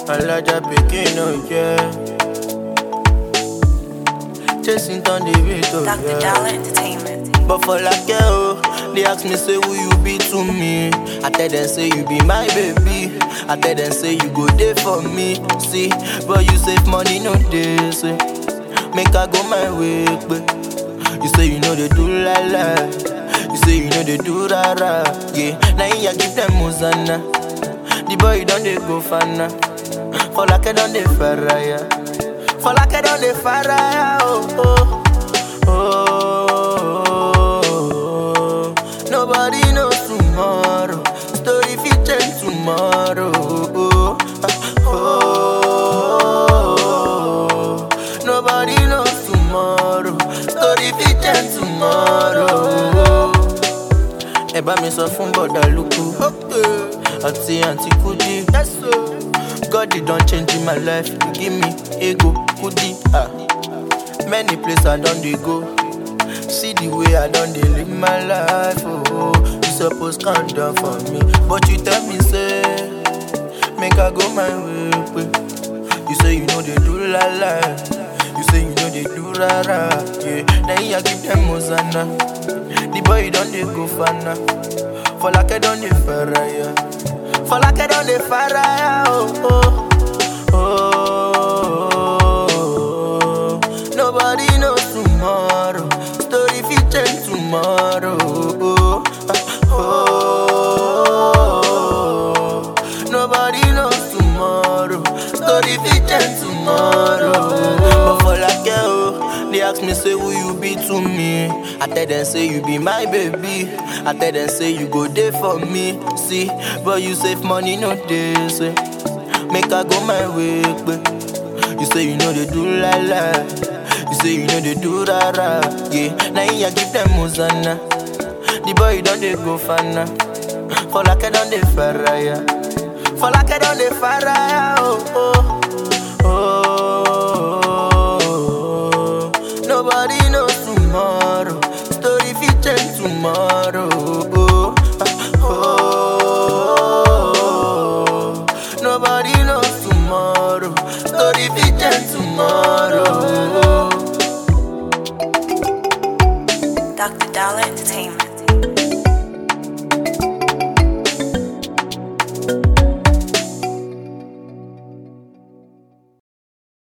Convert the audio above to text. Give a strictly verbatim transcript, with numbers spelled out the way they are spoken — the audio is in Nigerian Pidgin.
Alaja Pekin, oh yeah. Chasing down the beat, oh Doctor yeah. Dollar Entertainment. But for like girl, they ask me say who you be to me. I tell them say you be my baby. I tell them say you go there for me. See, but you save money no day, say. Make I go my way, but you say you know they do la la. You say you know they do ra ra. Yeah, now you give them Muzana. The boy don't they go fana. For like I don't they faraya. For like I don't they faraya. Oh oh oh. Nobody knows tomorrow. Story fit change tomorrow. Oh, oh, oh. Nobody knows tomorrow. Story fit change tomorrow. Eba mi sọ fún bọ̀dà lukú. Àti àǹtí Kudi. God you don change my life. You give me ego Kudi. Ah. Many places I don dey go. See the way I done dey live my life, oh. You suppose calm down for me, but you tell me say, make I go my way, way. You say you know they do la la. You say you know they do ra ra, yeah. Now you give them Mozana. The boy done dey go fana. For like I done dey faraya. For like I done dey faraya, oh oh oh. Oh. Nobody knows tomorrow. Tomorrow, oh, oh, oh. Nobody knows tomorrow. Story fit change tomorrow. But for like girl, they ask me say who you be to me. I tell them say you be my baby. I tell them say you go there for me. See, but you save money no day. Say, make I go my way, but you say you know they do la la. You say you know they do ra ra, yeah. Now you give them Muzana. The boy don't they go fana. For like I don't they faraya. For like I don't they faraya, oh oh oh. Nobody knows tomorrow. Story fit change tomorrow, oh oh oh. Nobody knows tomorrow. Story fit change tomorrow. Doctor Dollar Entertainment.